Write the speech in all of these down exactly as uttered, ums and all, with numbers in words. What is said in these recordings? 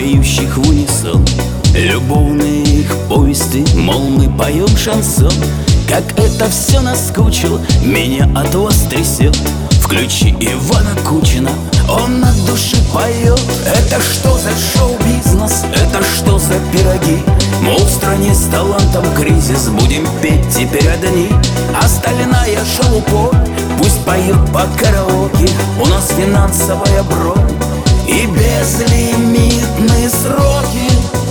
поющих в унисон любовные их повести, мол, мы поем шансон. Как это все наскучило, меня от вас трясет. Включи Ивана Кучина, он на душе поет. Это что за шоу-бизнес, это что за пироги? Мол, в стране с талантом кризис, будем петь теперь одни. Остальная шелупонь пусть поет по караоке. У нас финансовая бронь и безлимитные сроки.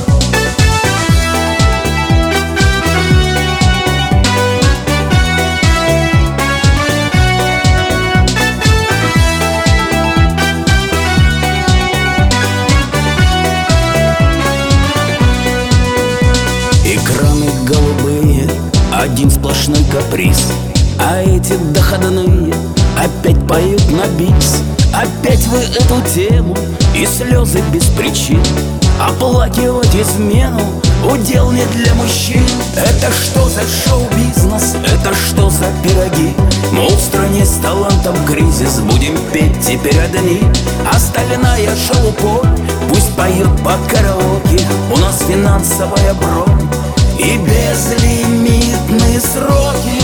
Экраны голубые, один сплошной каприз. А эти доходные опять поют на бис. Опять вы эту тему и слезы без причин. Оплакивать измену удел не для мужчин. Это что за шоу-бизнес, это что за пироги? Мол, в стране с талантом кризис, будем петь теперь одни. Остальная шелупонь пусть поет по караоке. У нас финансовая бронь и безлимитные сроки.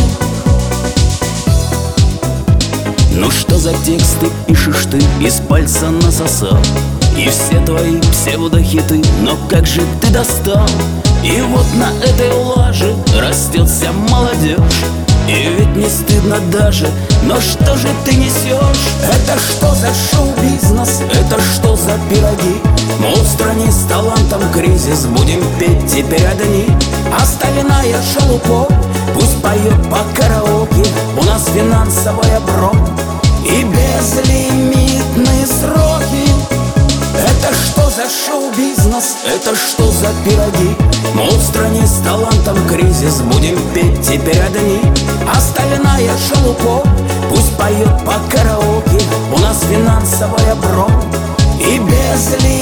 Ну что за тексты пишешь ты, из пальца насосал? И все твои псевдохиты, но как же ты достал? И вот на этой лаже растет вся молодежь. И ведь не стыдно даже, но что же ты несешь? Это что за шоу-бизнес, это что за пироги? Мол, в стране с талантом кризис, будем петь теперь одни. Остальная шелупонь пусть поет по караоке. У нас финансовая бронь и безлимитные сроки. Это что за шоу-бизнес, это что за пироги? Мол, в стране с талантом кризис, будем петь теперь одни. Остальная шелупонь пусть поет по караоке. У нас финансовая бронь и безлимитные